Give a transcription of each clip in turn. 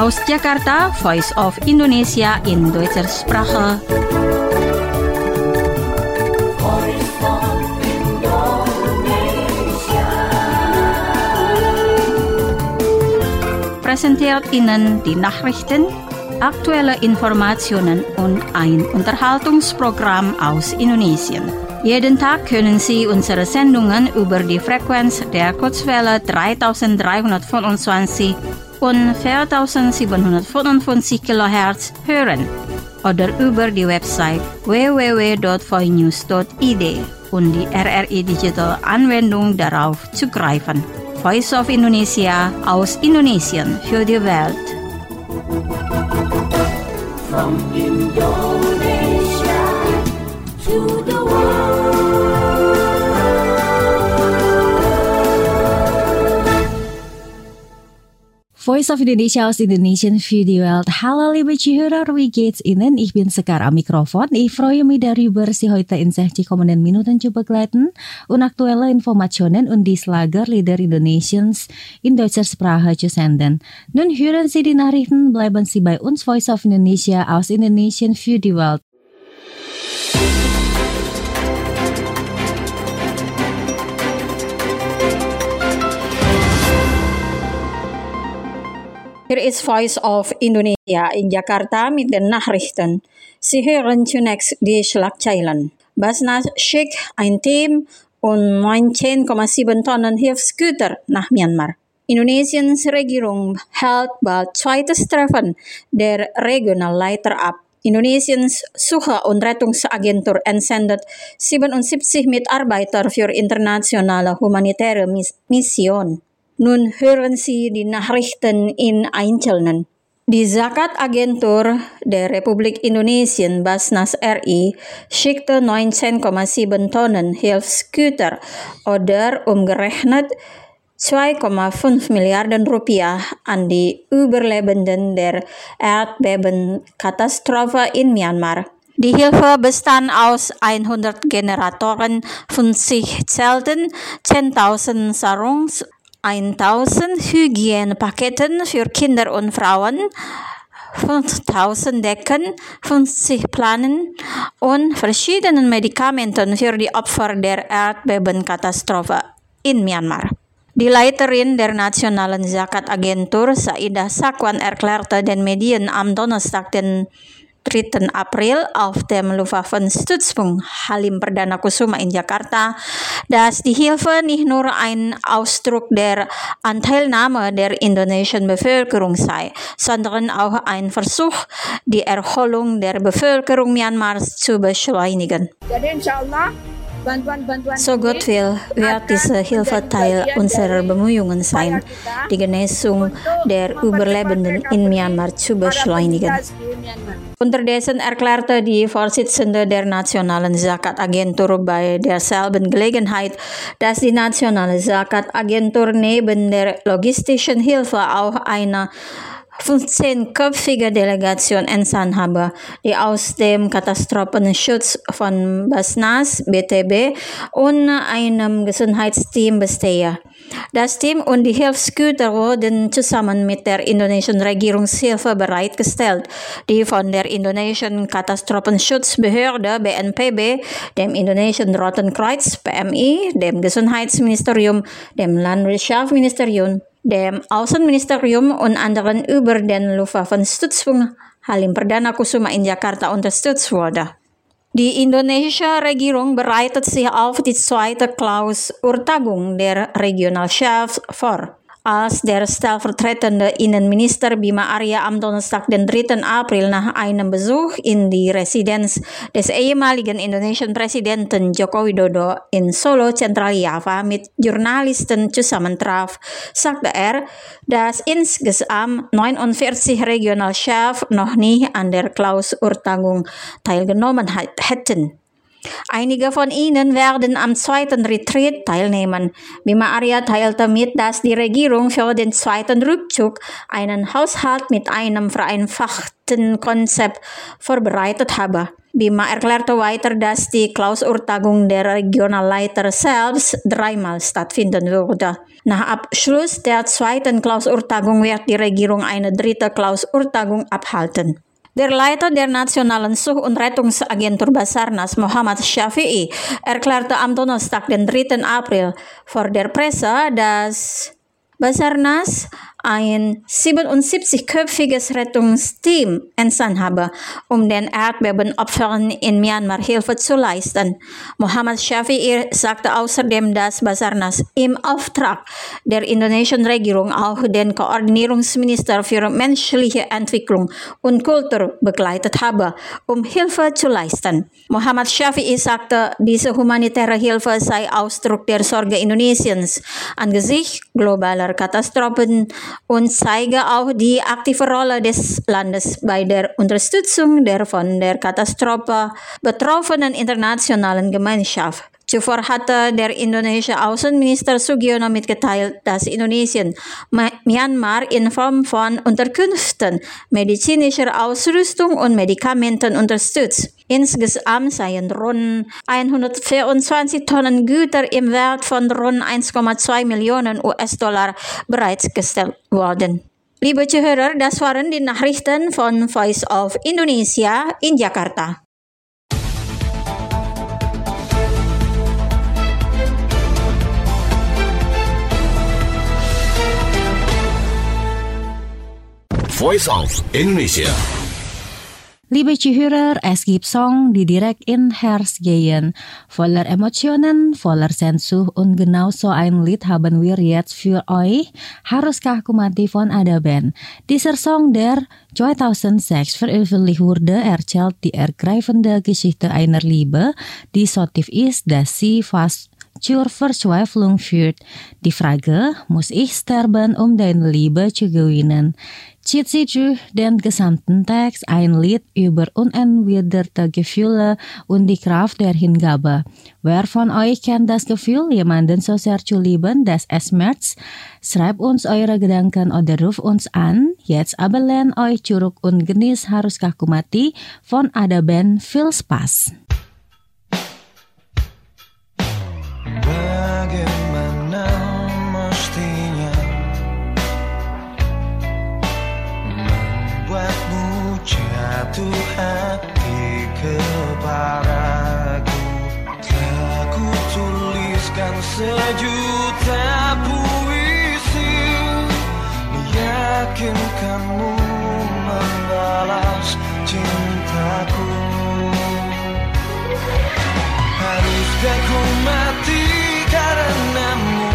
Aus Jakarta, Voice of Indonesia in deutscher Sprache. Präsentiert Ihnen die Nachrichten, aktuelle Informationen und ein Unterhaltungsprogramm aus Indonesien. Jeden Tag können Sie unsere Sendungen über die Frequenz der Kurzwelle 3325 und 4755 kHz hören oder über die Website www.voinews.id und die RRI Digital Anwendung darauf zugreifen. Voice of Indonesia aus Indonesien für die Welt. From Indonesia to the world. Voice of Indonesia aus Indonesian für die Welt. Hallo liebe Zuhörer, wie geht's Ihnen? Ich bin Sekar am Mikrofon. Ich freue mich darüber, Sie heute in 60 kommenden Minuten zu begleiten und aktuelle Informationen und die Schlagerlieder Indonesiens in deutscher Sprache zu senden. Nun hören Sie die Nachrichten, bleiben Sie bei uns Voice of Indonesia aus Indonesian für die Welt. Hier ist Voice of Indonesia in Jakarta mit den Nachrichten. Sie hören zunächst die Schlagzeilen. Basnas schickt ein Team und 19,7 Tonnen Hilfsgüter nach Myanmar. Indonesiens Regierung hält bald zweites Treffen der Regionalleiter ab. Indonesiens Suche- und Rettungsagentur entsendet 77 Mitarbeiter für internationale humanitäre Mission. Nun hören Sie die Nachrichten in Einzelnen. Die Zakat-Agentur der Republik Indonesien Basnas RI schickte 19,7 Tonnen Hilfsgüter oder umgerechnet 2,5 Milliarden Rupiah an die Überlebenden der Erdbebenkatastrophe in Myanmar. Die Hilfe bestand aus 100 Generatoren, 50 Zelten, 10.000 Sarungs, 1.000 Hygienepaketen für Kinder und Frauen, 5.000 Decken, 50 Planen und verschiedenen Medikamenten für die Opfer der Erdbebenkatastrophe in Myanmar. Die Leiterin der Nationalen Zakat-Agentur, Saidah Sakwan, erklärte den Medien am Donnerstag, den 3. April auf dem Luftwaffenstützpunkt Halim Perdana Kusuma in Jakarta, dass die Hilfe nicht nur ein Ausdruck der Anteilnahme der indonesischen Bevölkerung sei, sondern auch ein Versuch, die Erholung der Bevölkerung Myanmars zu beschleunigen. Jadi insyaallah bantuan-bantuan So Gott will, wird diese Hilfe Teil unserer Bemühungen sein, die Genesung der Überlebenden in Myanmar zu beschleunigen. Unterdessen erklärte die Vorsitzende der Nationalen Zakat-Agentur bei derselben Gelegenheit, dass die Nationale Zakat-Agentur neben der logistischen Hilfe auch eine 15-köpfige Delegation entsandt habe, die aus dem Katastrophenschutz von Basnas, BTB und einem Gesundheitsteam bestehe. Das Team und die Hilfsgüter wurden zusammen mit der indonesischen Regierungshilfe bereitgestellt, die von der indonesischen Katastrophenschutzbehörde BNPB, dem indonesischen Roten Kreuz PMI, dem Gesundheitsministerium, dem Landwirtschaftsministerium, dem Außenministerium und anderen über den Luftwaffenstützpunkt Halim Perdana Kusuma in Jakarta unterstützt wurde. Die indonesische Regierung bereitet sich auf die zweite Klausurtagung der Regionalchefs vor. Als der stellvertretende Innenminister Bima Arya am Donnerstag, den 3. April, nach einem Besuch in die Residenz des ehemaligen indonesischen Präsidenten Joko Widodo in Solo, Zentraljava, mit Journalisten zusammentraf, sagte er, dass insgesamt 49 Regionalchefs noch nie an der Klausurtagung teilgenommen hätten. Einige von ihnen werden am zweiten Retreat teilnehmen. Bima Arya teilte mit, dass die Regierung für den zweiten Rückzug einen Haushalt mit einem vereinfachten Konzept vorbereitet habe. Bima erklärte weiter, dass die Klausurtagung der Regionalleiter selbst dreimal stattfinden würde. Nach Abschluss der zweiten Klausurtagung wird die Regierung eine dritte Klausurtagung abhalten. Der Leiter der Nationalen Such- und Rettungsagentur Basarnas, Muhammad Syafi'i, erklärte am Donnerstag, den 3. April, vor der Presse, dass Basarnas ein 77-köpfiges Rettungsteam entsandt habe, um den Erdbebenopfern in Myanmar Hilfe zu leisten. Muhammad Syafi'i sagte außerdem, dass Basarnas im Auftrag der indonesischen Regierung auch den Koordinierungsminister für menschliche Entwicklung und Kultur begleitet habe, um Hilfe zu leisten. Muhammad Syafi'i sagte, diese humanitäre Hilfe sei Ausdruck der Sorge Indonesiens angesichts globaler Katastrophen und zeige auch die aktive Rolle des Landes bei der Unterstützung der von der Katastrophe betroffenen internationalen Gemeinschaft. Zuvor hatte der indonesische Außenminister Sugiono mitgeteilt, dass Indonesien Myanmar in Form von Unterkünften, medizinischer Ausrüstung und Medikamenten unterstützt. Insgesamt seien rund 124 Tonnen Güter im Wert von rund 1,2 Millionen US-Dollar bereitgestellt worden. Liebe Zuhörer, das waren die Nachrichten von Voice of Indonesia in Jakarta. Voice of Indonesia. Liebe Zuhörer, es gibt Song, die direkt in Herz gehen. Voller Emotionen, voller Sensuch und genauso ein Lied haben wir jetzt für euch. Haruskah Aku Mati von Ada Band. Dieser Song, der 2006 veröffentlicht wurde, erzählt die ergreifende Geschichte einer Liebe, die so tief ist, dass sie fast zur Verzweiflung führt. Die Frage, muss ich sterben, um deine Liebe zu gewinnen? Cit-Sijuh den gesamten Text, ein Lied über unerwiderte Gefühle und die Kraft der Hingabe. Wer von euch kennt das Gefühl, jemanden so sehr zu lieben, dass es schmerzt? Schreibt uns eure Gedanken oder ruft uns an. Jetzt aber lehnt euch zurück und genießt Haruskah Aku Mati von Ada Band. Viel Spaß! Bagaimana mestinya membuatmu jatuh hati kepadaku. Telah ku tuliskan sejuta puisi, meyakinkanmu membalas cintaku. Haruskah ku mati karenamu,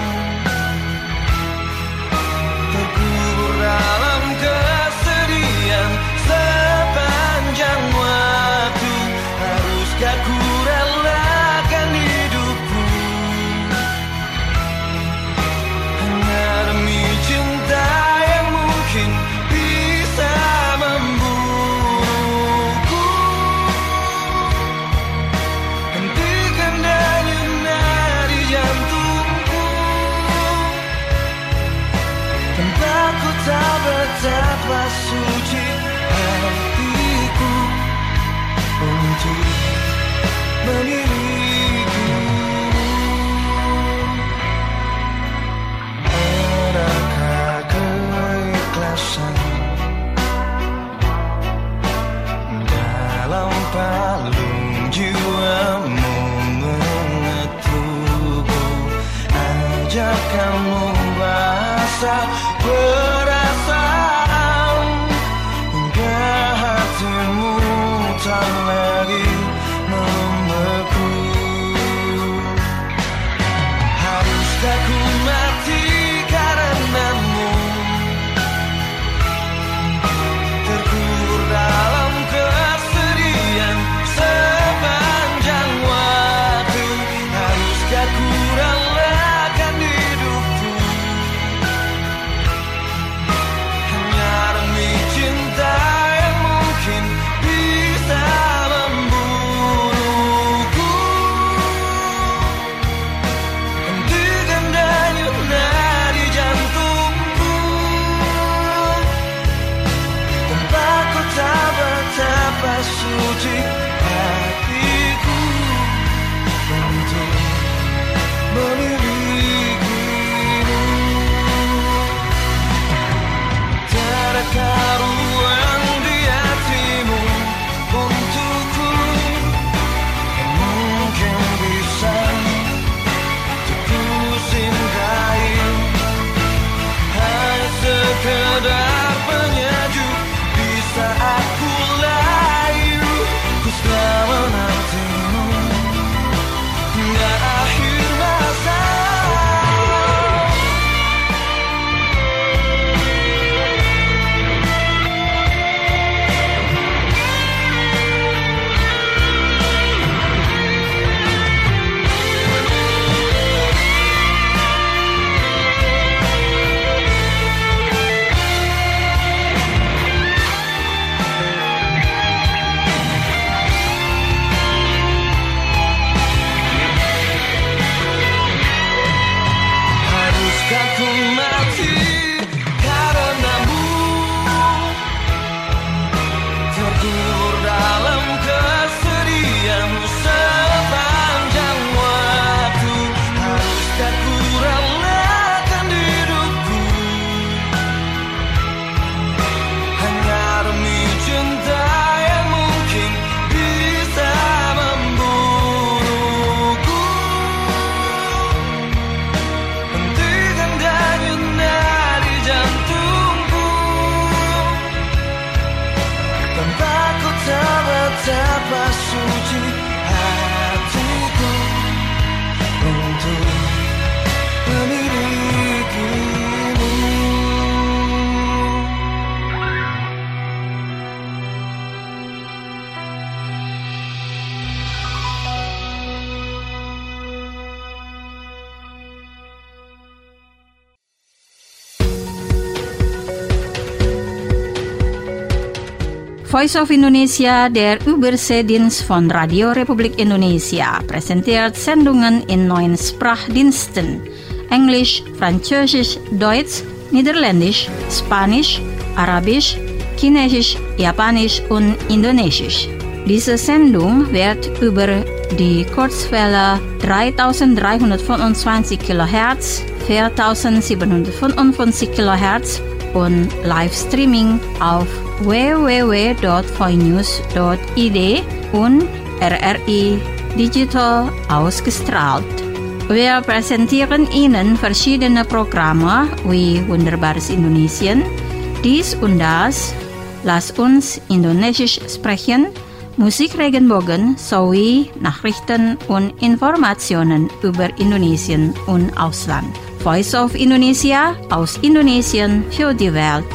terkubur dalam kesedihan sepanjang waktu. Haruskah ku relakan hidupku hanya demi cinta yang mungkin bisa membunuhku. Hentikan denyut nadi jantungku, tanpa ku tahu betapa suci hatiku untuk memilikimu. Adakah keikhlasan dalam palung jiwamu mengetukku? Ajak kamu bahasa perasaan hingga hatimu tak lagi membeku. Haruskah ku mati karenamu, terkubur dalam kesedihan sepanjang waktu. Haruskah ku relakan hidupku Voice of Indonesia, der Überseedienst von Radio Republik Indonesia, präsentiert Sendungen in 9 Sprachdiensten: Englisch, Französisch, Deutsch, Niederländisch, Spanisch, Arabisch, Chinesisch, Japanisch und Indonesisch. Diese Sendung wird über die Kurzwelle 3325 kHz, 4755 kHz und Livestreaming auf www.voinews.id und RRI Digital ausgestrahlt. Wir präsentieren Ihnen verschiedene Programme wie Wunderbares Indonesien, dies und das, Lass uns Indonesisch sprechen, Musik Regenbogen sowie Nachrichten und Informationen über Indonesien und Ausland. Voice of Indonesia, aus Indonesien für die Welt.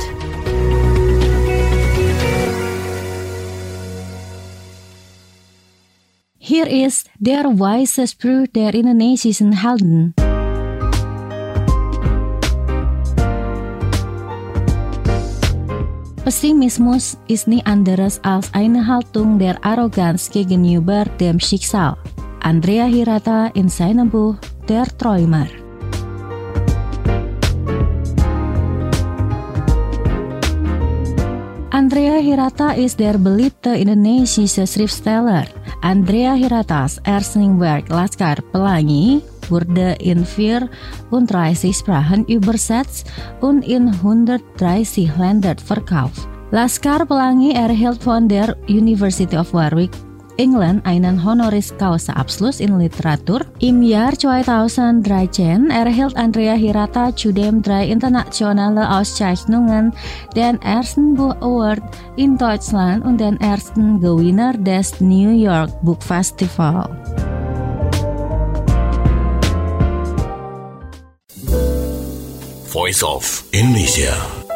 Hier ist der weise Spruch der indonesischen Helden. Pessimismus ist nicht anderes als eine Haltung der Arroganz gegenüber dem Schicksal. Andrea Hirata in seinem Buch Der Träumer. Andrea Hirata ist der beliebte indonesische Schriftsteller. Andrea Hiratas Erstlingswerk Laskar Pelangi wurde in 34 Sprachen übersetzt und in 130 Ländern verkauft. Laskar Pelangi erhielt von der University of Warwick, England, einen Honoris Causa Abschluss in Literatur. Im Jahr 2013 erhielt Andrea Hirata zudem 3 internationale Auszeichnungen, den ersten Buch Award in Deutschland und den ersten Gewinner des New York Book Festival. Voice of Indonesia.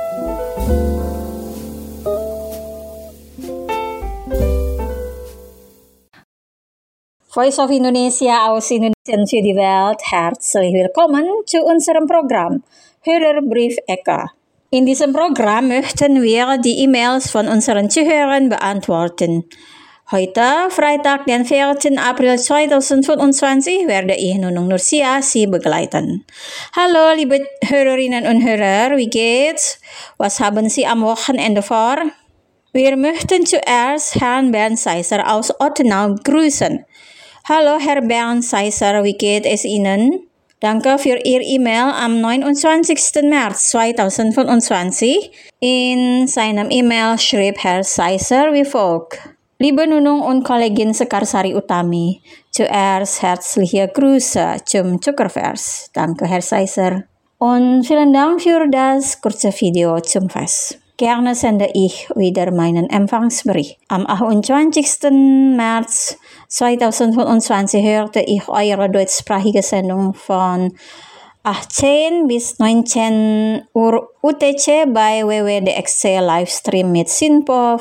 Voice of Indonesia aus Indonesien für die Welt. Herzlich willkommen zu unserem Programm Hörerbrief Eka. In diesem Programm möchten wir die E-Mails von unseren Zuhörern beantworten. Heute, Freitag, den 4. April 2025, werde ich Nunung Nursia Sie begleiten. Hallo, liebe Hörerinnen und Hörer, wie geht's? Was haben Sie am Wochenende vor? Wir möchten zuerst Herrn Bernd Seisser aus Ottenau grüßen. Hallo Herr Bernd Seisser, wie geht es Ihnen? Danke für Ihr E-Mail am 29. März 2025. In seinem E-Mail schrieb Herr Seisser wie folgt. Liebe Nunung und Kollegin Sekarsari Utami, zuerst herzliche Grüße zum Zuckervers. Danke Herr Seisser. Und vielen Dank für das kurze Video zum Fest. Gerne sende ich wieder meinen Empfangsbericht. Am 28. März 2025 hörte ich eure deutschsprachige Sendung von 18 bis 19 Uhr UTC bei WWDXC Livestream mit Sinpo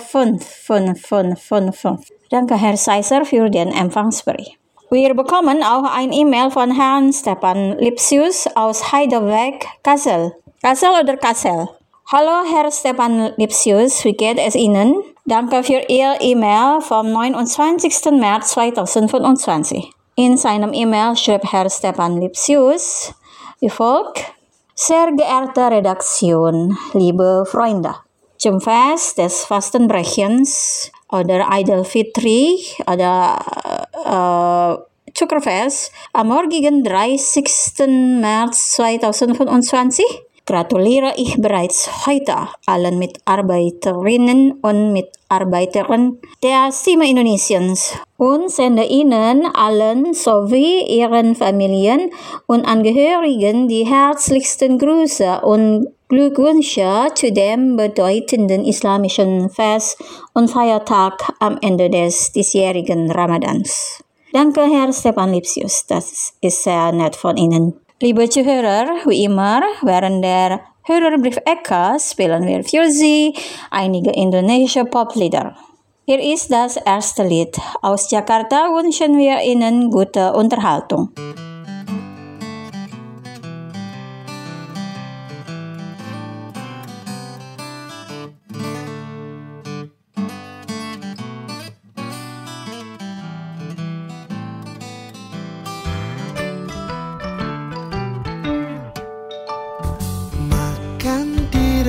5555. Danke Herr Seisser für den Empfangsbericht. Wir bekommen auch ein E-Mail von Herrn Stefan Lipsius aus Heidelberg, Kassel. Kassel oder Kassel? Hallo Herr Stefan Lipsius, wie geht es Ihnen? Danke für Ihr E-Mail vom 29. März 2025. In seinem E-Mail schrieb Herr Stefan Lipsius wie folgt. Sehr geehrte Redaktion, liebe Freunde, zum Fest des Fastenbrechens oder Idul Fitri oder Zuckerfest am morgigen 30. März 2025 gratuliere ich bereits heute allen Mitarbeiterinnen und Mitarbeitern der Stimme Indonesiens und sende Ihnen allen sowie Ihren Familien und Angehörigen die herzlichsten Grüße und Glückwünsche zu dem bedeutenden islamischen Fest und Feiertag am Ende des diesjährigen Ramadans. Danke, Herr Stefan Lipsius, das ist sehr nett von Ihnen. Liebe Zuhörer, wie immer, während der Hörerbrief Eka spielen wir für Sie einige indonesische Poplieder. Hier ist das erste Lied. Aus Jakarta wünschen wir Ihnen gute Unterhaltung.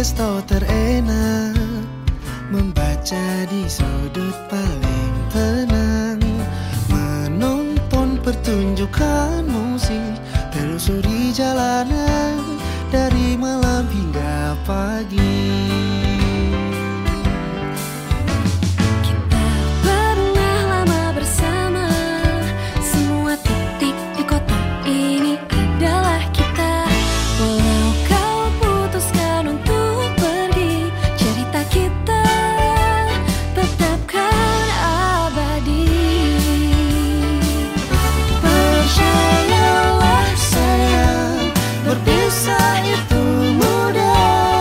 resto terenak, membaca di sudut paling tenang, menonton pertunjukan musik, telusuri jalanan dari malam hingga pagi. Kita pernah lama bersama, semua titik di kota ini adalah kita. Walau kau putuskan untuk pergi, cerita kita tetapkan abadi. Percayalah sayang, berpisah itu mudah.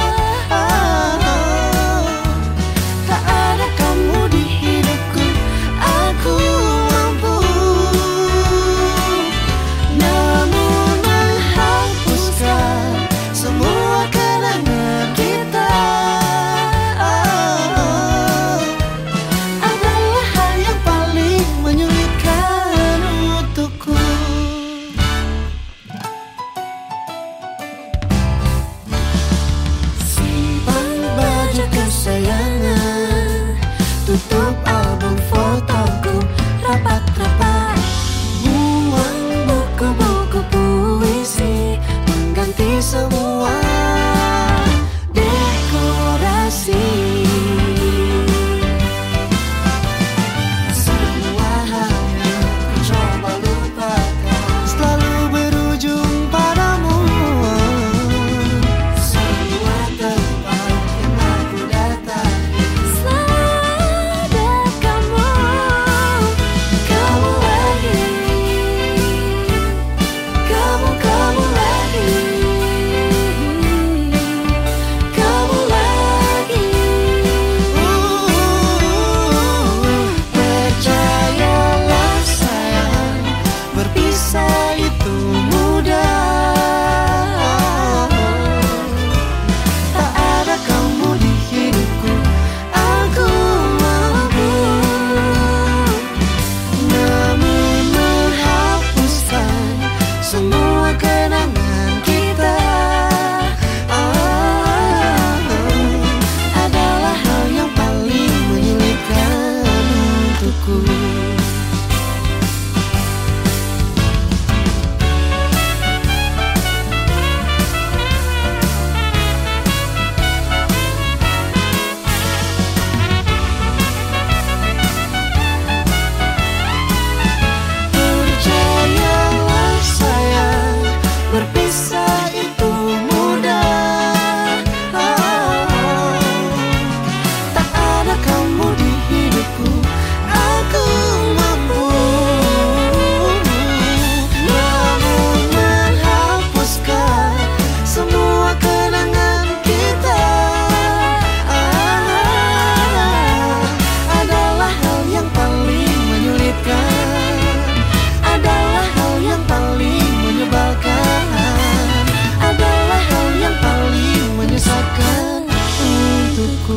Tak ada kamu di hidupku, aku mampu. Namun menghapuskan semua kenangan kita adalah hal yang paling menyulitkan untukku. Simpan baju kesayangan, tutup album fotoku rapat-rapat, buang buku-buku puisi, mengganti semua dekorasi. Semua hal yang ku coba lupakan selalu berujung padamu. Semua tempat yang aku datangi selalu ada kamu. Kamu lagi, kamu lagi, kamu lagi. Percayalah sayang, berpisah itu mudah. Tak ada kamu di hidupku, aku mampu. Namun menghapuskan semua kenangan kita adalah hal yang paling menyulitkan untukku. Percayalah sayang, berpisah itu mudah. Tak ada kamu di hidupku, aku mampu. Namun menghapuskan semua kenangan kita adalah hal yang paling menyulitkan, adalah hal yang paling menyebalkan, adalah hal yang paling menyesatkan untukku.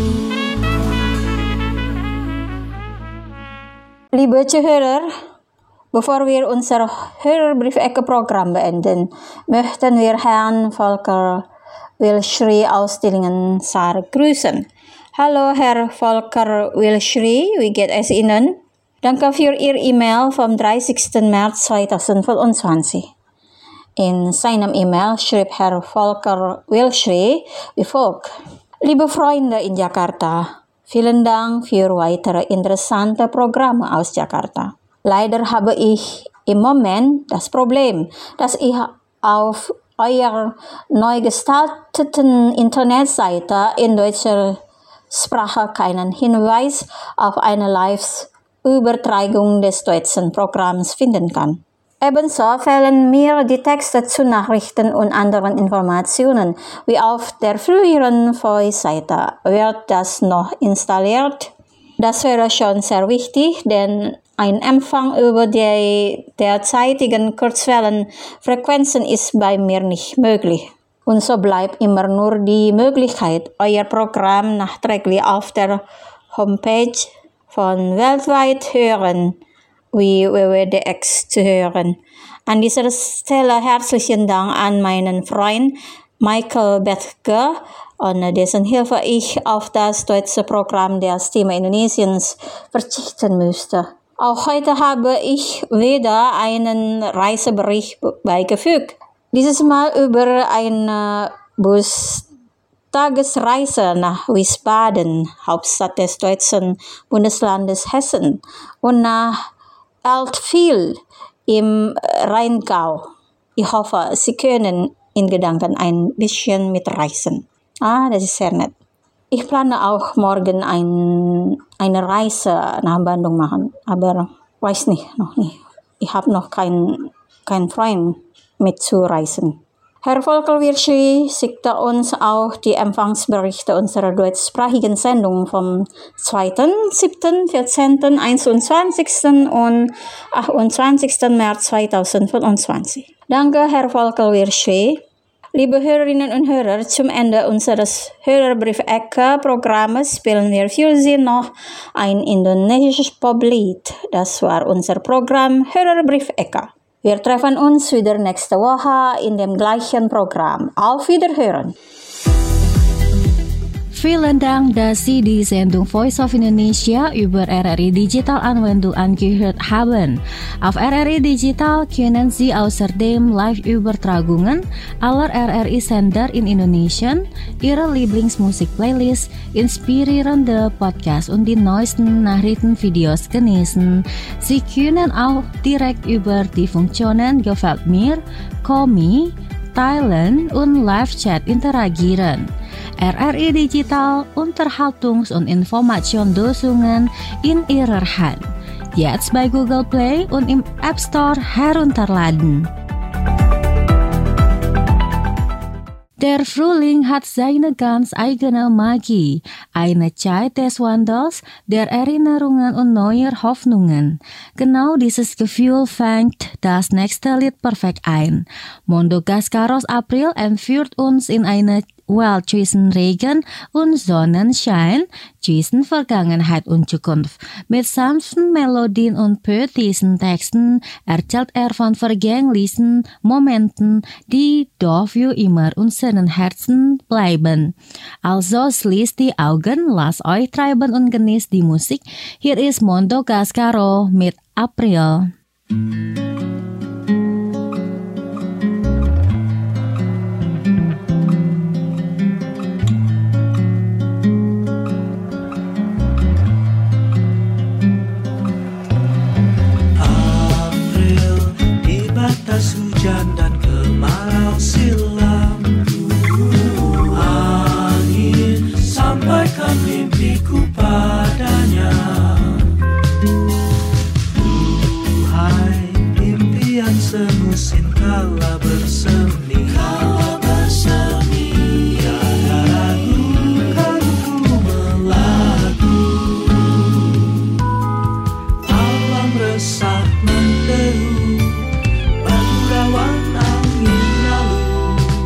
Liebe Zuhörer, bevor wir unser Hörerbriefecke-Programm beenden, möchten wir Herrn Volker Wilschrie aus Dillingen-Saar grüßen. Hallo Herr Volker Wilschrie, wie geht es Ihnen? Danke für Ihr E-Mail vom 30. März 2025. In seinem E-Mail schrieb Herr Volker Wilschrie wie folgt: Liebe Freunde in Jakarta, vielen Dank für weitere interessante Programme aus Jakarta. Leider habe ich im Moment das Problem, dass ich auf eurer neu gestalteten Internetseite in deutscher Sprache keinen Hinweis auf eine Live-Übertragung des deutschen Programms finden kann. Ebenso fehlen mir die Texte zu Nachrichten und anderen Informationen, wie auf der früheren Voice-Seite. Wird das noch installiert? Das wäre schon sehr wichtig, denn ein Empfang über die derzeitigen Kurzwellenfrequenzen ist bei mir nicht möglich. Und so bleibt immer nur die Möglichkeit, euer Programm nachträglich auf der Homepage von Weltweit hören, wie WWDX zu hören. An dieser Stelle herzlichen Dank an meinen Freund Michael Bethke, Und dessen Hilfe ich auf das deutsche Programm der Stimme Indonesiens verzichten müsste. Auch heute habe ich wieder einen Reisebericht beigefügt. Dieses Mal über eine Tagesreise nach Wiesbaden, Hauptstadt des deutschen Bundeslandes Hessen, und nach Eltville im Rheingau. Ich hoffe, Sie können in Gedanken ein bisschen mitreisen. Das ist sehr nett. Ich plane auch morgen eine Reise nach Bandung machen, aber weiß noch nicht. Ich habe noch keinen Freund mitzureisen. Herr Volker Wirschi schickte uns auch die Empfangsberichte unserer deutschsprachigen Sendung vom 2., 7., 14., 21. und 28. März 2025. Danke, Herr Volker Wirschi. Liebe Hörerinnen und Hörer, zum Ende unseres Hörerbrief-Ecke-Programmes spielen wir für Sie noch ein indonesisches Poplied. Das war unser Programm Hörerbrief-Ecke. Wir treffen uns wieder nächste Woche in dem gleichen Programm. Auf Wiederhören. Vielen Dank, dass Sie die Sendung Voice of Indonesia über RRI Digital Anwendung angehört haben. Auf RRI Digital können Sie außerdem Live-Übertragungen aller RRI-Sender in Indonesien, Ihre Lieblingsmusik-Playlist, inspirierende Podcasts und die neuesten Nachrichtenvideos genießen. Sie können auch direkt über die Funktionen Gefällt mir, Call Me, Teilen und Live-Chat interagieren. RRI Digital, Unterhaltungs- und Informationslösungen in Ihrer Hand. Jetzt bei Google Play und im App Store herunterladen. Der Frühling hat seine ganz eigene Magie, eine Zeit des Wandels, der Erinnerungen und neuer Hoffnungen. Genau dieses Gefühl fängt das nächste Lied perfekt ein. Mondo Gascaros April entführt uns in eine Welt zwischen Regen und Sonnenschein, zwischen Vergangenheit und Zukunft. Mit sanften Melodien und poetischen Texten erzählt er von vergänglichen Momenten, die doch für immer unseren Herzen bleiben. Also schließt die Augen, lasst euch treiben und genießt die Musik. Hier ist Mondo Gascaro mit April. Hujan dan kemarau silam, angin sampaikan mimpiku padanya. Duhai impian semusim kala bersemi, tiada ragu kan ku melagu. Alam resah menderu, awan angin lalu,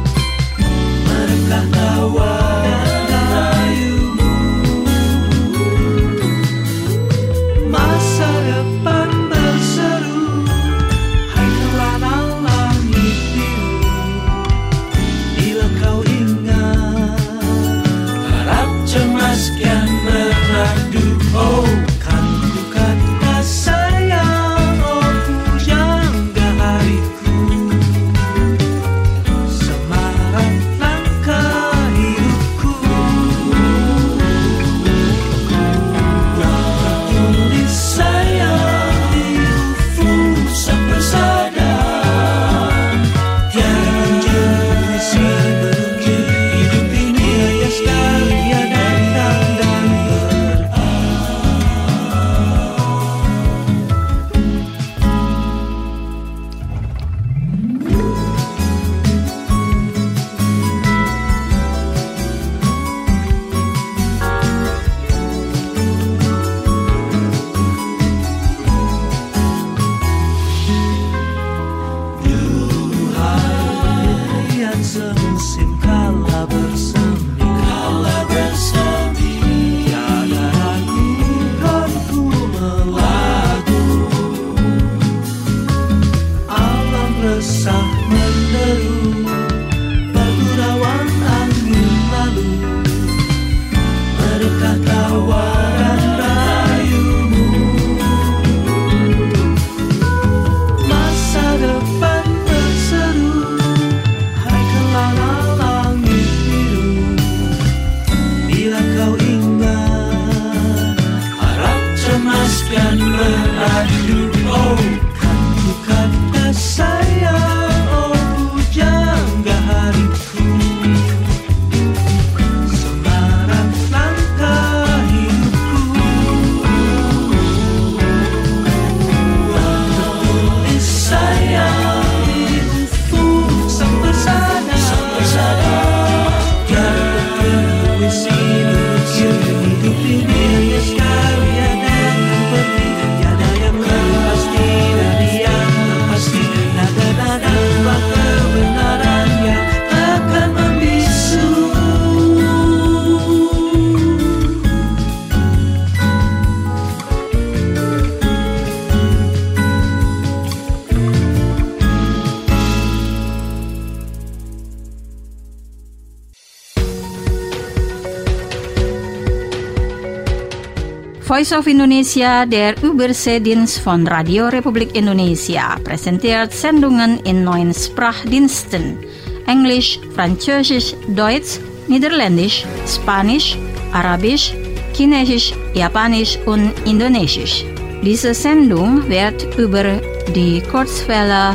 Voice of Indonesia, der Überseedienst von Radio Republik Indonesia, präsentiert Sendungen in 9 Sprachdiensten: Englisch, Französisch, Deutsch, Niederländisch, Spanisch, Arabisch, Chinesisch, Japanisch und Indonesisch. Diese Sendung wird über die Kurzwelle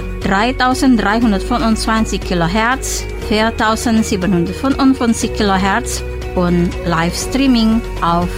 3325 kHz, 4755 kHz und Livestreaming auf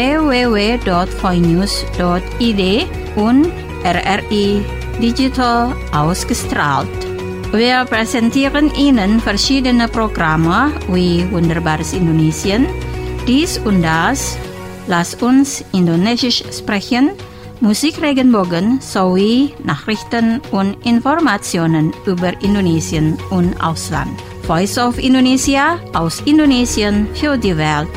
www.voinews.id und RRI Digital ausgestrahlt. Wir präsentieren Ihnen verschiedene Programme wie Wunderbares Indonesien, dies und das, Lass uns Indonesisch sprechen, Musik Regenbogen sowie Nachrichten und Informationen über Indonesien und Ausland. Voice of Indonesia, aus Indonesien für die Welt.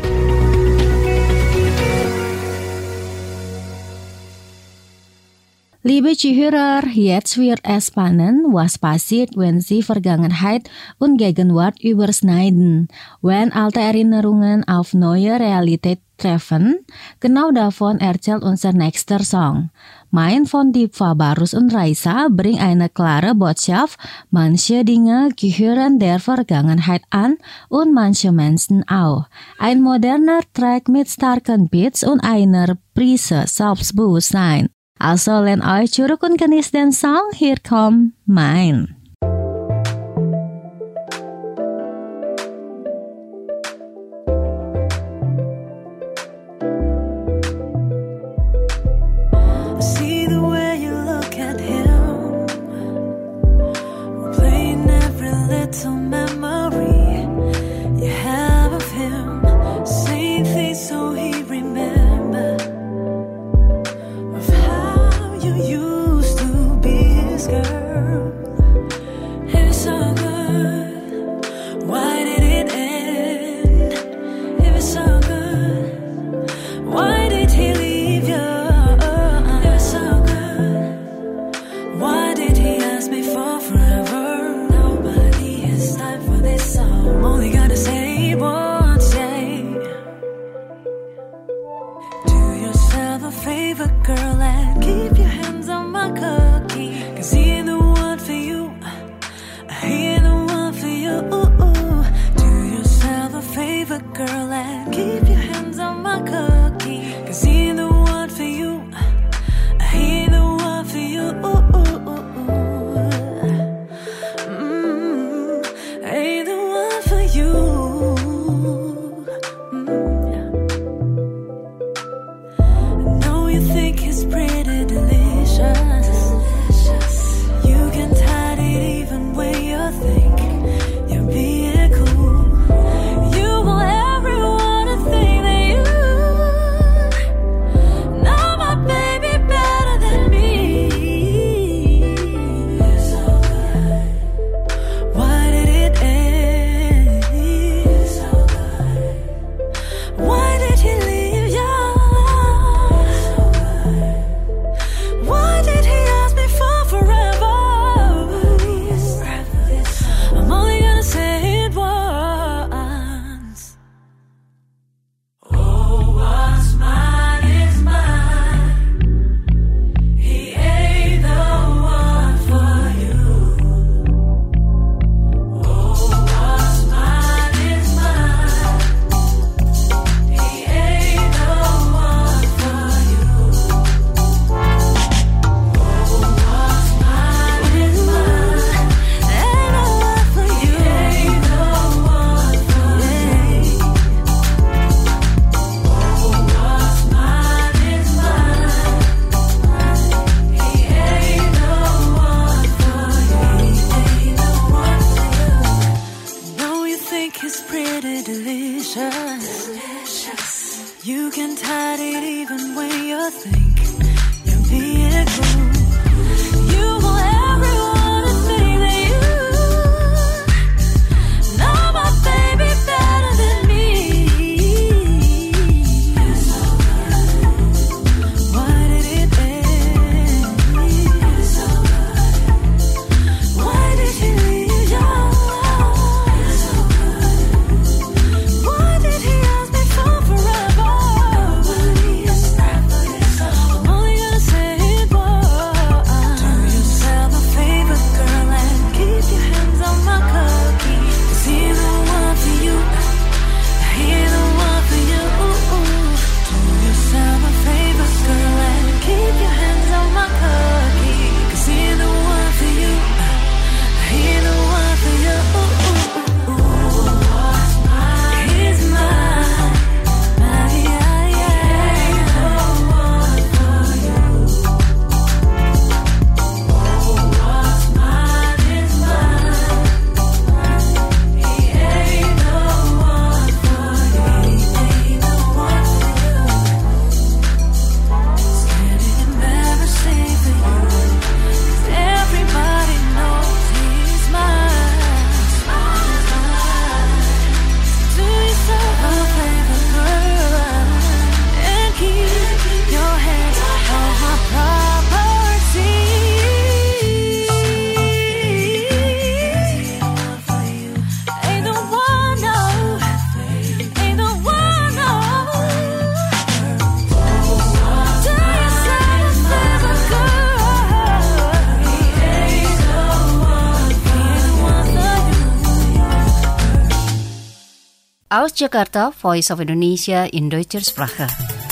Liebe Zuhörer, jetzt wird es spannend, was passiert, wenn Sie Vergangenheit und Gegenwart überschneiden, wenn alte Erinnerungen auf neue Realität treffen. Genau davon erzählt unser nächster Song. Mein von Diva Barus und Raisa bringt eine klare Botschaft, manche Dinge gehören der Vergangenheit an und manche Menschen auch. Ein moderner Track mit starken Beats und einer Prise Selbstbewusstsein. Also lernt euch zurück und genießt den Song, hier kommt Mein. Aus Jakarta, Voice of Indonesia in Deutscher Sprache.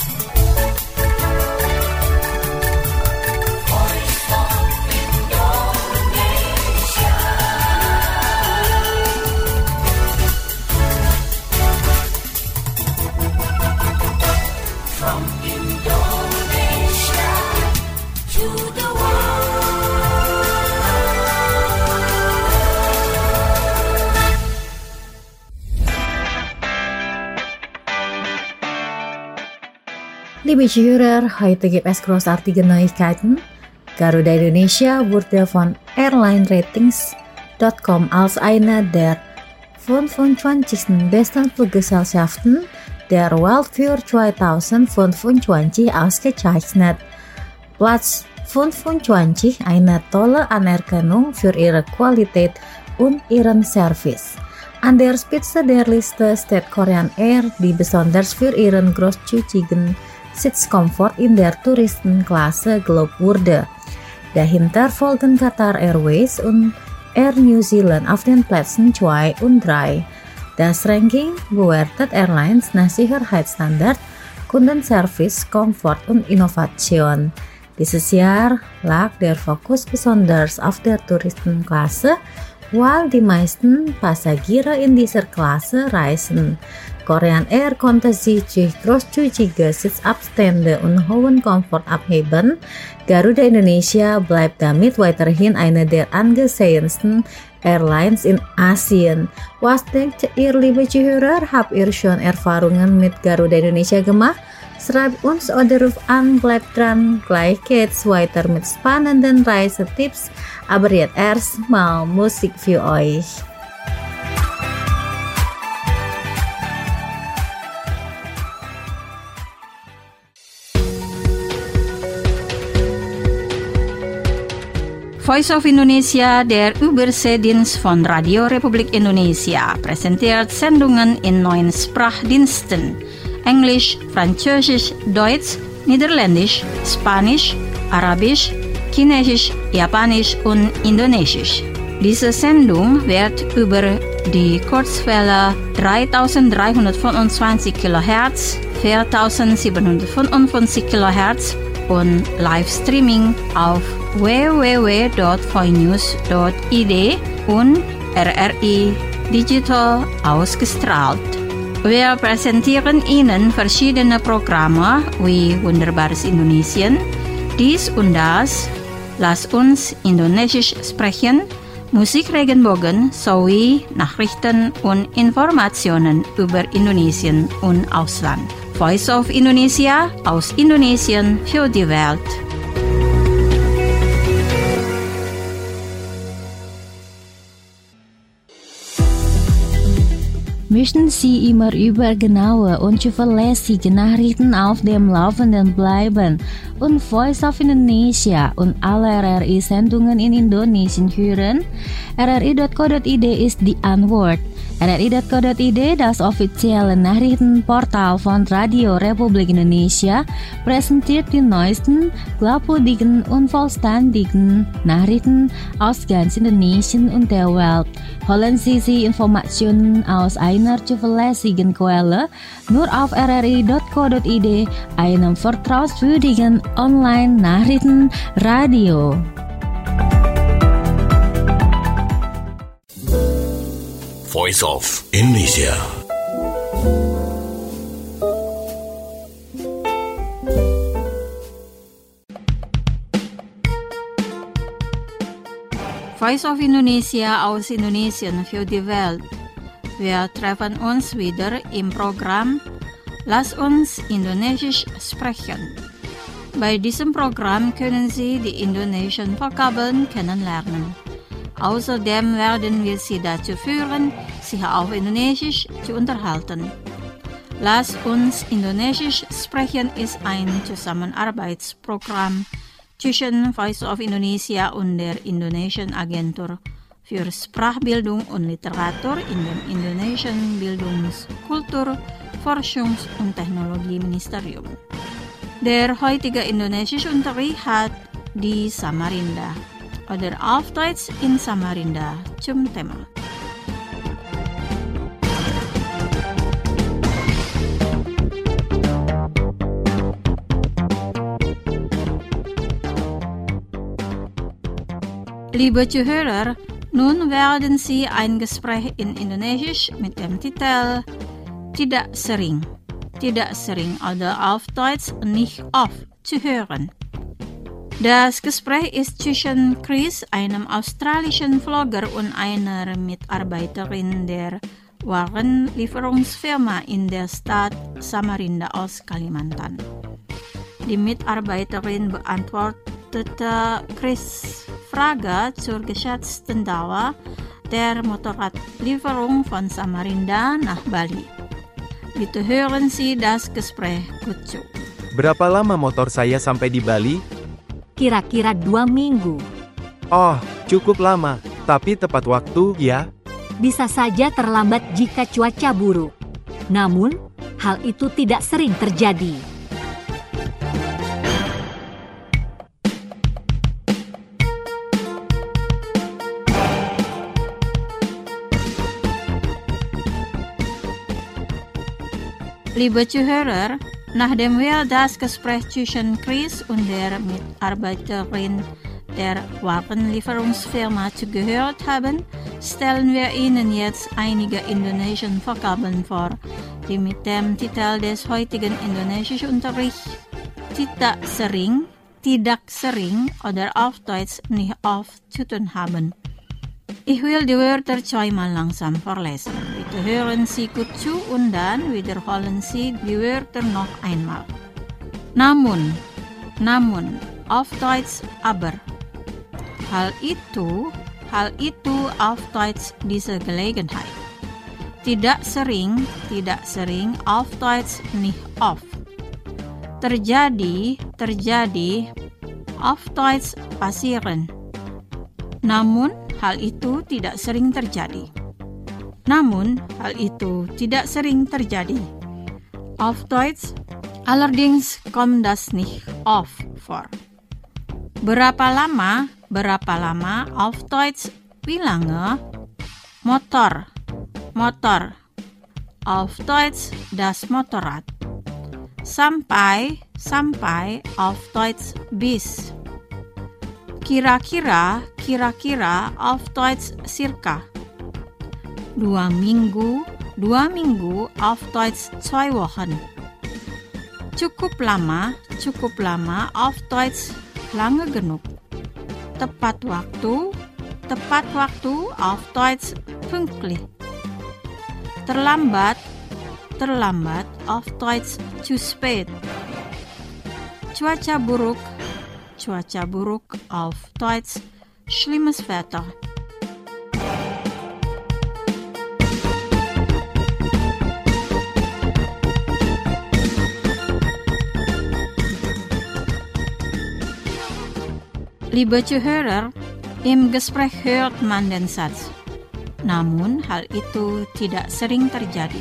Liebe Zuhörer, heute gibt es großartige Neuigkeiten. Garuda Indonesia wurde von airlineratings.com als eine der 25 besten Fluggesellschaften der Welt für 2025 ausgezeichnet. Platz 25, eine tolle Anerkennung für ihre Qualität und ihren Service. An der Spitze der Liste steht Korean Air, die besonders für ihren großzügigen Sitzkomfort in der Touristenklasse gelobt wurde. Dahinter folgen Qatar Airways und Air New Zealand auf den Plätzen 2 und 3. Das Ranking bewertet Airlines nach Sicherheitsstandard, Kundenservice, Komfort und Innovation. Dieses Jahr lag der Fokus besonders auf der Touristenklasse, weil die meisten Passagiere in dieser Klasse reisen. Korean Air konnte sich durch großzügige Sitzabstände und hohen Komfort abheben. Garuda Indonesia bleibt damit weiterhin eine der angesehensten Airlines in Asien. Was denkt ihr, liebe Zuhörer? Habt ihr schon Erfahrungen mit Garuda Indonesia gemacht? Schreibt uns oder ruft an, bleibt dran. Gleich geht's weiter mit spannenden Reisetipps. Aber jetzt erstmal Musik für euch. Voice of Indonesia, der Überseedienst von Radio Republik Indonesia, präsentiert Sendungen in 9 Sprachdiensten: Englisch, Französisch, Deutsch, Niederländisch, Spanisch, Arabisch, Chinesisch, Japanisch und Indonesisch. Diese Sendung wird über die Kurzwelle 3325 kHz, 4755 kHz und Livestreaming auf www.voinews.id und RRI Digital ausgestrahlt. Wir präsentieren Ihnen verschiedene Programme wie Wunderbares Indonesien, dies und das, Lass uns Indonesisch sprechen, Musik Regenbogen sowie Nachrichten und Informationen über Indonesien und Ausland. Voice of Indonesia aus Indonesien für die Welt. Möchten Sie immer über genaue und zuverlässige Nachrichten auf dem Laufenden bleiben und Voice of Indonesia und alle RRI-Sendungen in Indonesien hören? RRI.co.id ist die Antwort. RRI.co.id, das offizielle Nachrichtenportal von Radio Republik Indonesia, präsentiert die neuesten, glaubwürdigen und vollständigen Nachrichten aus ganz Indonesien und der Welt. Holen Sie die Informationen aus einer zuverlässigen Quelle nur auf rri.co.id, einem vertrauenswürdigen Online-Nachrichtenradio. Voice of Indonesia. Voice of Indonesia aus Indonesien für die Welt. Wir treffen uns wieder im Programm Lass uns Indonesisch sprechen. Bei diesem Programm können Sie die indonesischen Vokabeln kennenlernen. Außerdem werden wir Sie dazu führen, sich auf Indonesisch zu unterhalten. Lass uns Indonesisch sprechen ist ein Zusammenarbeitsprogramm zwischen Voice of Indonesia und der Indonesischen Agentur für Sprachbildung und Literatur in dem Indonesischen Bildungs-, Kultur-, Forschungs- und Technologieministerium. Der heutige Indonesischunterricht hat die Samarinda oder auf Deutsch in Samarinda zum Thema. Liebe Zuhörer, nun werden Sie ein Gespräch in Indonesisch mit dem Titel Tidak sering oder auf Deutsch nicht oft zu hören. Das Gespräch ist zwischen Chris, einem australischen Vlogger, und einer Mitarbeiterin der Warenlieferungsfirma in der Stadt Samarinda aus Kalimantan. Die Mitarbeiterin beantwortete Chris' Frage zur geschätzten Dauer der Motorradlieferung von Samarinda nach Bali. Bitte hören Sie das Gespräch gut zu. Berapa lama motor saya sampai di Bali? Kira-kira 2 minggu. Oh, cukup lama, tapi tepat waktu, ya? Bisa saja terlambat jika cuaca buruk. Namun, hal itu tidak sering terjadi. Liebe Zuhörer, nachdem wir das Gespräch zwischen Chris und der Mitarbeiterin der Warenlieferungsfirma zugehört haben, stellen wir Ihnen jetzt einige indonesischen Vokabeln vor, die mit dem Titel des heutigen Indonesischunterrichts tidak sering oder auf Deutsch nicht oft zu tun haben. Ich will die Wörter zweimal langsam vorlesen. Bitte hören Sie gut zu und dann wiederholen Sie die Wörter noch einmal. Namun, auf Deutsch aber. Hal itu auf Deutsch diese Gelegenheit. Tidak sering, auf Deutsch nicht oft. Terjadi, auf Deutsch passieren. Namun, hal itu tidak sering terjadi. Auf Deutsch, allerdings kommt das nicht oft vor. Berapa lama, auf Deutsch, wie lange? Motor, auf Deutsch, das Motorrad. Sampai, auf Deutsch, bis. Kira-kira, auf Deutsch circa. 2 minggu, auf Deutsch 2 Wochen. Cukup lama, auf Deutsch lange genug. Tepat waktu, auf Deutsch pünktlich. Terlambat, auf Deutsch zu spät. Cuaca buruk, auf Deutsch schlimmes Wetter. Liebe Zuhörer, im Gespräch hört man den Satz, namun hal itu tidak sering terjadi.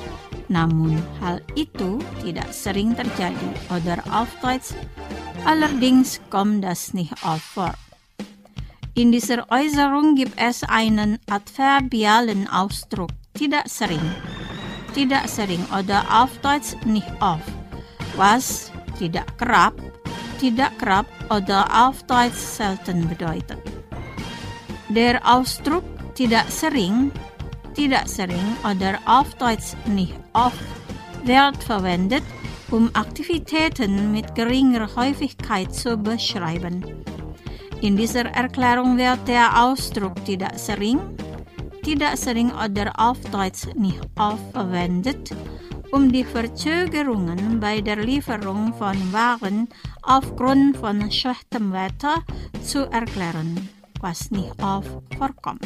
Oder auf Deutsch, allerdings kommt das nicht oft vor. In dieser Äußerung gibt es einen adverbialen Ausdruck, tidak sering oder auf Deutsch nicht oft, was tidak kerap oder auf Deutsch selten bedeutet. Der Ausdruck tidak sering oder auf Deutsch nicht oft wird verwendet, um Aktivitäten mit geringer Häufigkeit zu beschreiben. In dieser Erklärung wird der Ausdruck tidak sering oder auf Deutsch nicht oft verwendet, um die Verzögerungen bei der Lieferung von Waren aufgrund von schlechtem Wetter zu erklären, was nicht oft vorkommt.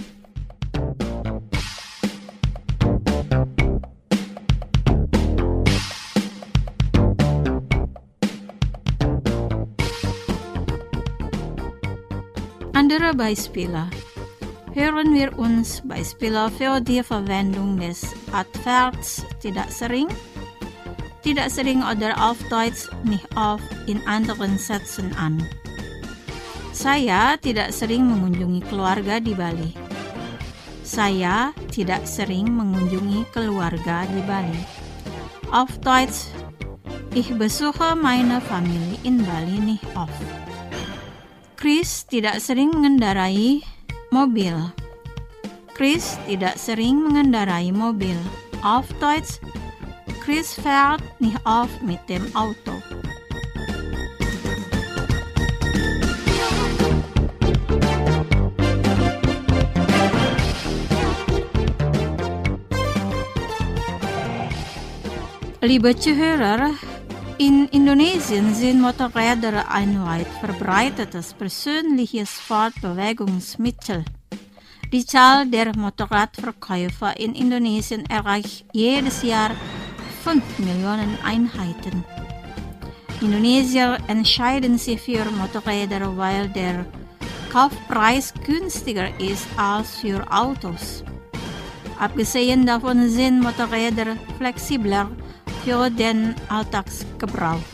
Andere Beispiele. Hören wir uns Beispiele für die Verwendung des Adverbs tidak sering oder auf Deutsch nicht oft in anderen Sätzen an. Saya tidak sering mengunjungi keluarga di Bali. Saya tidak sering mengunjungi keluarga di Bali. Auf Deutsch, ich besuche meine Familie in Bali nicht oft. Chris tidak sering mengendarai mobil. Chris tidak sering mengendarai mobil. Auf Deutsch, Chris fährt nicht oft mit dem Auto. Liebe Zuhörer, in Indonesien sind Motorräder ein weit verbreitetes persönliches Fortbewegungsmittel. Die Zahl der Motorradverkäufer in Indonesien erreicht jedes Jahr 5 Millionen Einheiten. Indonesier entscheiden sich für Motorräder, weil der Kaufpreis günstiger ist als für Autos. Abgesehen davon sind Motorräder flexibler für den Alltagsgebrauch.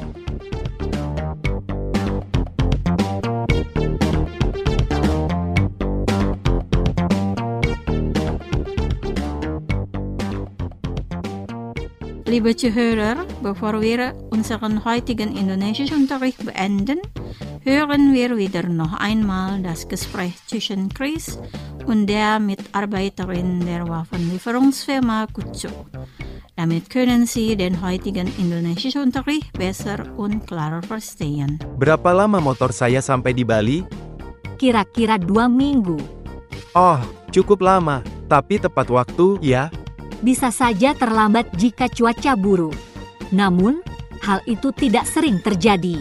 Liebe Zuhörer, bevor wir unseren heutigen Indonesischunterricht beenden, hören wir wieder noch einmal das Gespräch zwischen Chris und der Mitarbeiterin der Waffenlieferungsfirma Kutsu. Damit können Sie den heutigen Indonesischunterricht besser und klarer verstehen. Berapa lama motor saya sampai di Bali? Kira-kira 2 minggu. Oh, cukup lama, tapi tepat waktu, ya. Bisa saja terlambat jika cuaca buruk. Namun, hal itu tidak sering terjadi.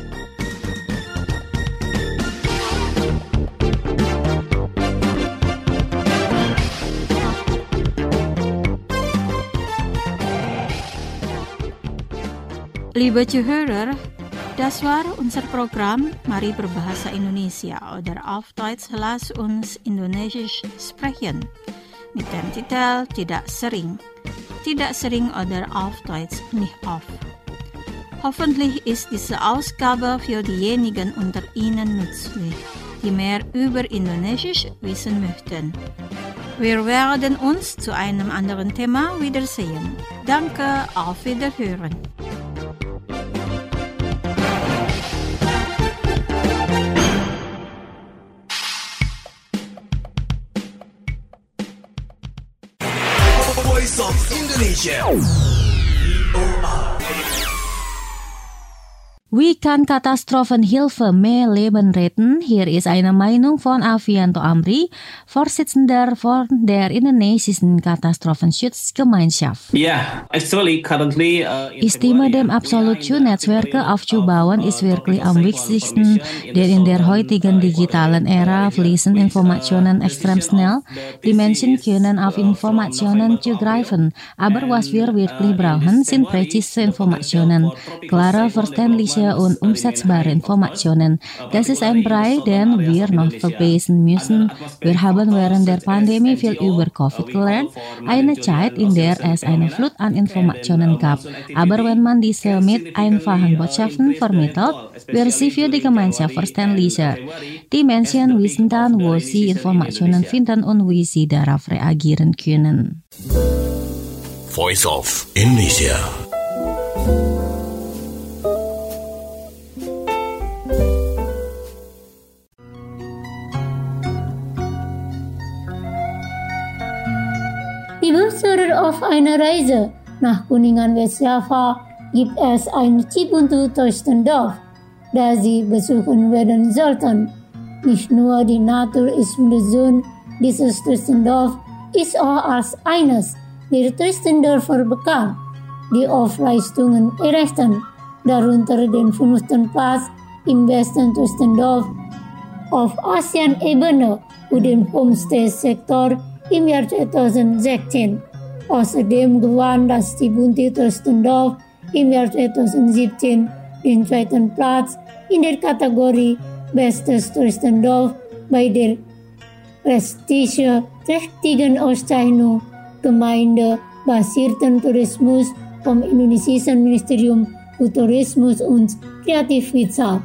Liebe Zuhörer, das war unser Programm Mari Berbahasa Indonesia oder auf Deutsch Lass uns Indonesisch sprechen mit dem Titel Tidak Sering. Tidak sering oder auf Deutsch nicht oft. Hoffentlich ist diese Ausgabe für diejenigen unter Ihnen nützlich, die mehr über Indonesisch wissen möchten. Wir werden uns zu einem anderen Thema wiedersehen. Danke, auf Wiederhören. Voice of Indonesia. Wie kann Katastrophenhilfe mehr Leben retten? Hier ist eine Meinung von Avianto Amri, Vorsitzender von der indonesischen Katastrophenschutzgemeinschaft. Ich stimme dem absolut zu, Netzwerke aufzubauen ist wirklich am wichtigsten, denn in der heutigen digitalen Ära fließen Informationen extrem schnell. Die Menschen können auf Informationen zugreifen, aber was wir wirklich brauchen, sind präzise Informationen, klare, verständliche und umsetzbare Informationen. Das ist ein Brei, den wir noch verbessern müssen. Wir haben während der Pandemie viel über Covid gelernt, eine Zeit, in der es eine Flut an Informationen gab. Aber wenn man diese mit einfachen Botschaften vermittelt, wird sie für die Gemeinschaft verständlicher. Die Menschen wissen dann, wo sie Informationen finden und wie sie darauf reagieren können. Voice of Indonesia. Die Besucher auf einer Reise nach Kuningan Westjava gibt es ein Cibuntu-Toistendorf, das sie besuchen werden sollten. Nicht nur die Natur ist wunderschön, dieses Toistendorf ist auch als eines der Toistendörfer bekannt, die auf Leistungen erreichten, darunter den 5. Platz im besten Toistendorf auf ASEAN-Ebene und den Homestay-Sektor im Jahr 2016. Außerdem gewann das Cibuntu-Toistendorf im Jahr 2017 den 2. Platz in der Kategorie Bestes Toistendorf bei der prestigeträchtigen Auszeichnung Gemeindebasierten Tourismus vom Indonesischen Ministerium für Tourismus und Kreativwirtschaft.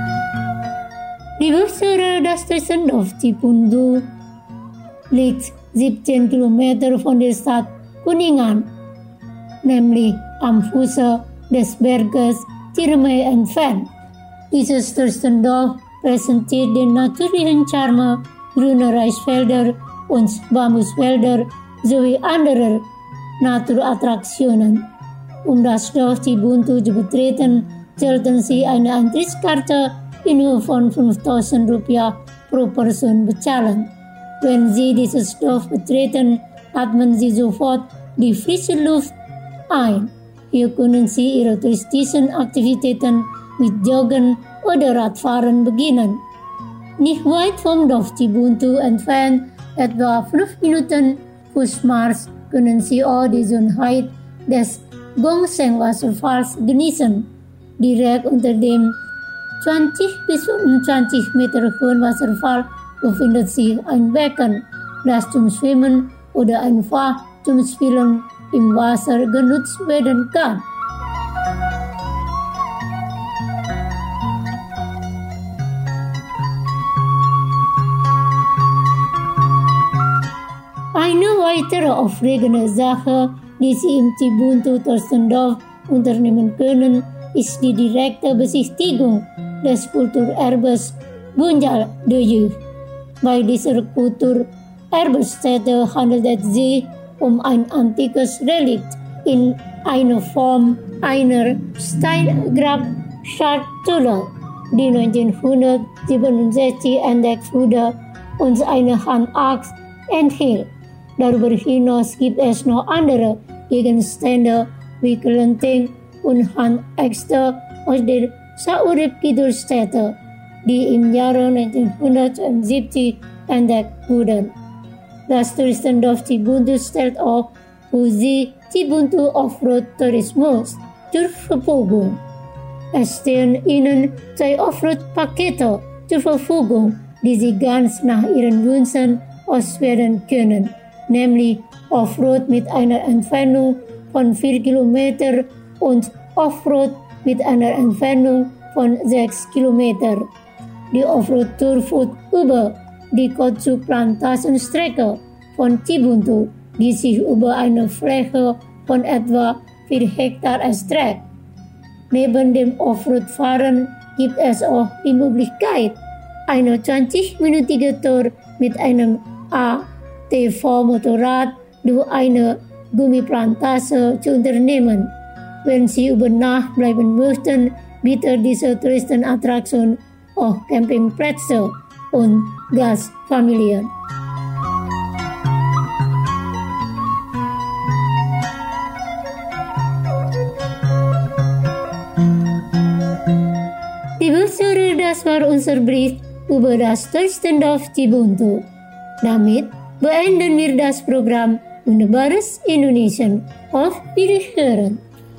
Die Besucher das Toistendorf Cibuntu liegt 17 Kilometer von der Stadt Kuningan, nämlich am Fuße des Berges Tirmay entfernt. Dieses Fürstendorf präsentiert den natürlichen Charme grüner Reisfelder und Bambuswälder sowie anderer Naturattraktionen. Das Dorf Cibuntu zu betreten, sollten Sie eine Eintrittskarte in Höhe von 5.000 Rupiah pro Person bezahlen. Wenn Sie dieses Dorf betreten, atmen Sie sofort die frische Luft ein. Hier können Sie Ihre touristischen Aktivitäten mit Joggen oder Radfahren beginnen. Nicht weit vom Dorf Cibuntu entfernt, etwa 5 Minuten Fußmarsch, können Sie auch die Schönheit des Gongseng-Wasserfalls genießen. Direkt unter dem 20 bis 25 Meter hohen Wasserfall befindet sich ein Becken, das zum Schwimmen oder einfach zum Spielen im Wasser genutzt werden kann. Eine weitere aufregende Sache, die Sie im Cibuntu Torstendorf unternehmen können, ist die direkte Besichtigung des Kulturerbes Bunjal Duyuh. Bei dieser Kulturerbstätte handelt es sich um ein antikes Relikt in einer Form einer Steingrabschatulle, die 1967 entdeckt wurde und eine Handaxt enthielt. Darüber hinaus gibt es noch andere Gegenstände wie Kelenteng und Handäxte aus der Saurip-Kidul-Stätte, die im Jahre 1970 entdeckt wurden. Das Touristendorf Cibuntu stellt auch für Sie Cibuntu Offroad-Tourismus zur Verfügung. Es stehen Ihnen 2 Offroad-Pakete zur Verfügung, die Sie ganz nach Ihren Wünschen auswählen können, nämlich Offroad mit einer Entfernung von 4 Kilometer und Offroad mit einer Entfernung von 6 Kilometer. Die Offroad-Tour führt über die Kotsu-Plantagenstrecke von Cibuntu, die sich über eine Fläche von etwa 4 Hektar erstreckt. Neben dem Offroad-Fahren gibt es auch die Möglichkeit, eine 20-minütige Tour mit einem ATV-Motorrad durch eine Gummiplantage zu unternehmen. Wenn Sie über Nacht bleiben möchten, bietet diese Touristenattraktion auch Campingplätze und Gastfamilien. Liebe Zuhörer, das war unser Bericht über das Touristendorf Cibuntu. Damit beenden wir das Programm Wunderbares Indonesien. Auf Wiederhören.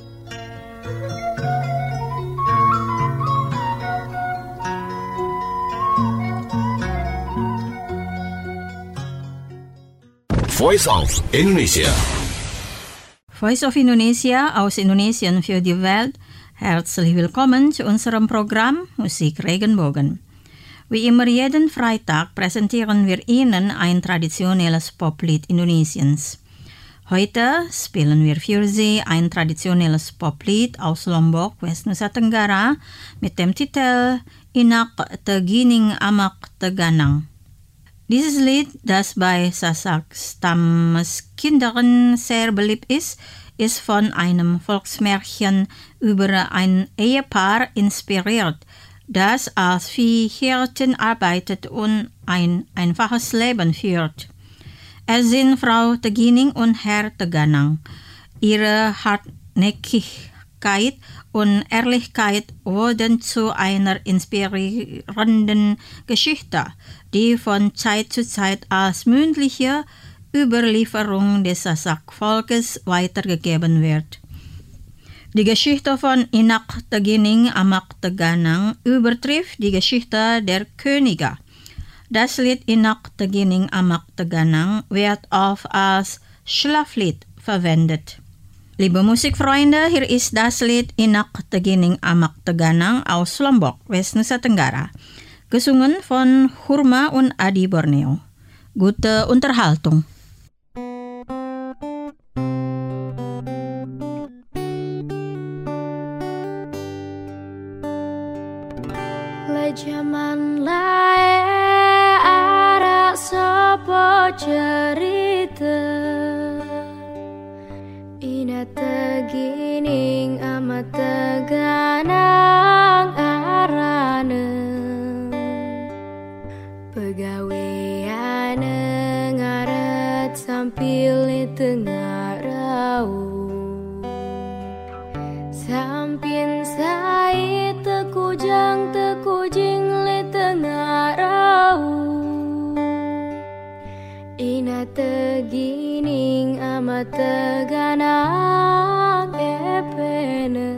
Voice of Indonesia. Voice of Indonesia aus Indonesien für die Welt. Herzlich willkommen zu unserem Programm Musik Regenbogen. Wie immer jeden Freitag präsentieren wir Ihnen ein traditionelles Poplied Indonesiens. Heute spielen wir für Sie ein traditionelles Poplied aus Lombok, West-Nusa Tenggara mit dem Titel Inak Tegining Amak Teganang. Dieses Lied, das bei Sasak Stammeskindern sehr beliebt ist von einem Volksmärchen über ein Ehepaar inspiriert, das als Viehhirten arbeitet und ein einfaches Leben führt. Es sind Frau Tegining und Herr Teganang. Ihre Hartnäckigkeit und Ehrlichkeit wurden zu einer inspirierenden Geschichte, die von Zeit zu Zeit als mündliche Überlieferung des Sasak-Volkes weitergegeben wird. Die Geschichte von Inak Tegining Amak Teganang übertrifft die Geschichte der Könige. Das Lied Inak Tegining Amak Teganang wird oft als Schlaflied verwendet. Liebe Musikfreunde, hier ist das Lied Inak Tegining Amak Teganang aus Lombok, West-Nusa Tenggara, gesungen von Hurma und Adi Borneo. Gute Unterhaltung. Zaman lae arak sopo cerita ina tegining amat teganang arane pegaweane ngaret sampil di tengah rau sampin sai tekujang tekujing li tengah rau ina tegining amat teganang epene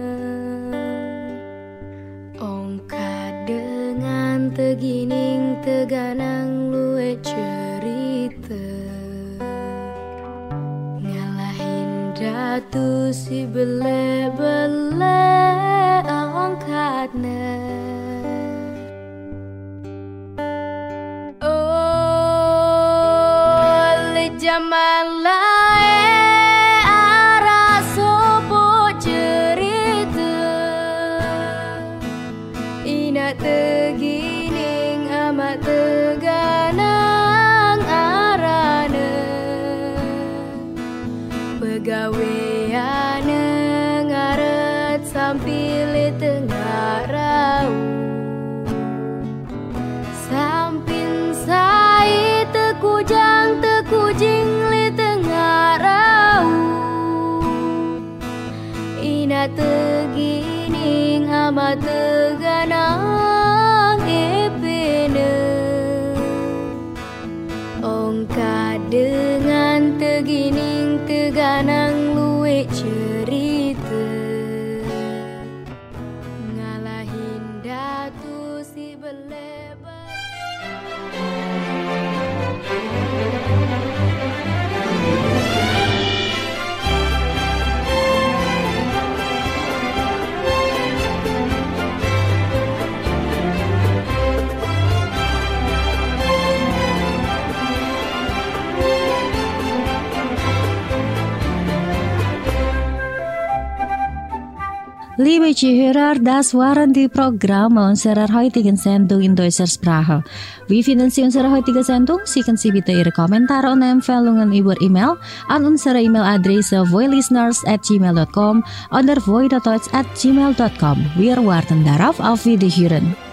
ongka dengan tegining teganang luwe cerita ngalahin datu si bele-bele angkatna oh le zaman lae ara sopo cerita ina tegining amat teganang arane pegaweane ngaret sampil di tengah rau sampin sai tekujang tekujing li tengah rau ina tegining amat teganang epene ongka dengan tegining teganang luwe cerita ngalahin datu si belebar Liebe Zuhörer, das waren die Programme unserer heutigen Sendung in deutscher Sprache. Wie finden Sie unsere heutige Sendung? Schicken Sie bitte Ihre Kommentare und Empfehlungen über E-Mail an unsere E-Mail-Adresse voilisteners@gmail.com oder voi.deutsch@gmail.com. Wir warten darauf. Auf Wiederhören.